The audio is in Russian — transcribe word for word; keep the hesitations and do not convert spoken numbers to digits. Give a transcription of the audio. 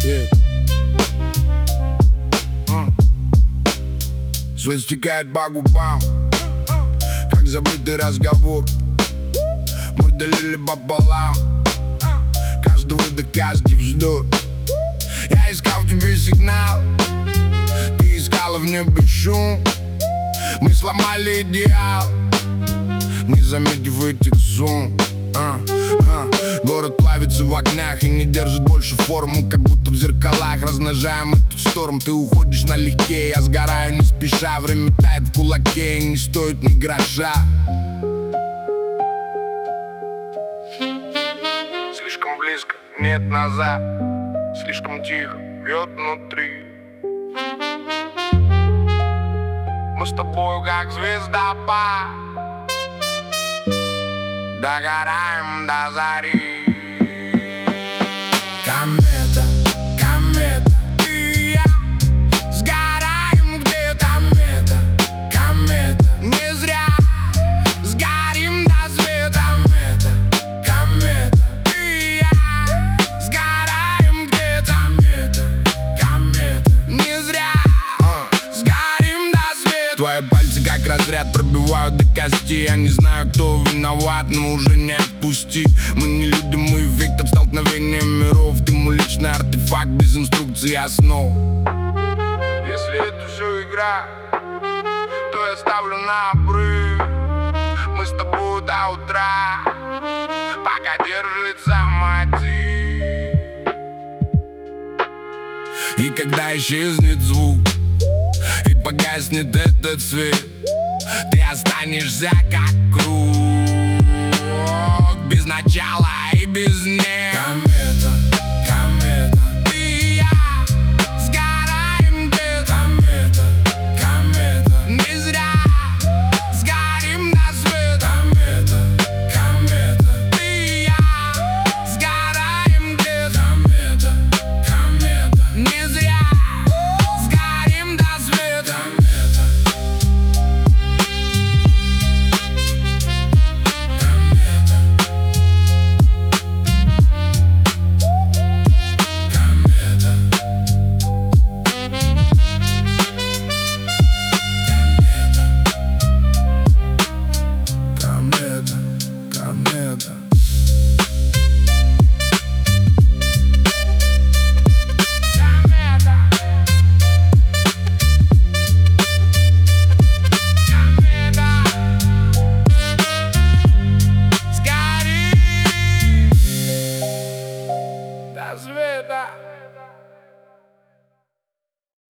yeah. uh. Свет стекает по губам, как забытый разговор. Мы делили пополам каждый выдох, каждый вздох. Я искал в тебе сигнал, ты искала в небе шум. Мы сломали идеал, не заметив этих зум. а, а. Город плавится в огнях и не держит больше форму, как будто в зеркалах размножаем этот шторм. Ты уходишь налегке, я сгораю не спеша. Время тает в кулаке и не стоит ни гроша. Слишком близко, нет назад. Слишком тихо, бьет внутри. Мы с тобою как звездопад, догораем до зари. Комета, комета, ты и я сгораем где-то. Комета, комета, не зря сгорим до света. Комета, комета, ты и я сгораем где-то. Комета, комета, не зря сгорим до света. Твои пальцы как разряд пробивают до кости. Я не знаю, кто виноват, но уже не отпусти. Мы не люди, мы вектор столкновения миров. Ты мой личный артефакт без инструкции и основ. Если это все игра, то я ставлю на обрыв. Мы с тобой до утра, пока держится мотив. И когда исчезнет звук и погаснет этот свет, ты останешься как круг, без начала и без нет.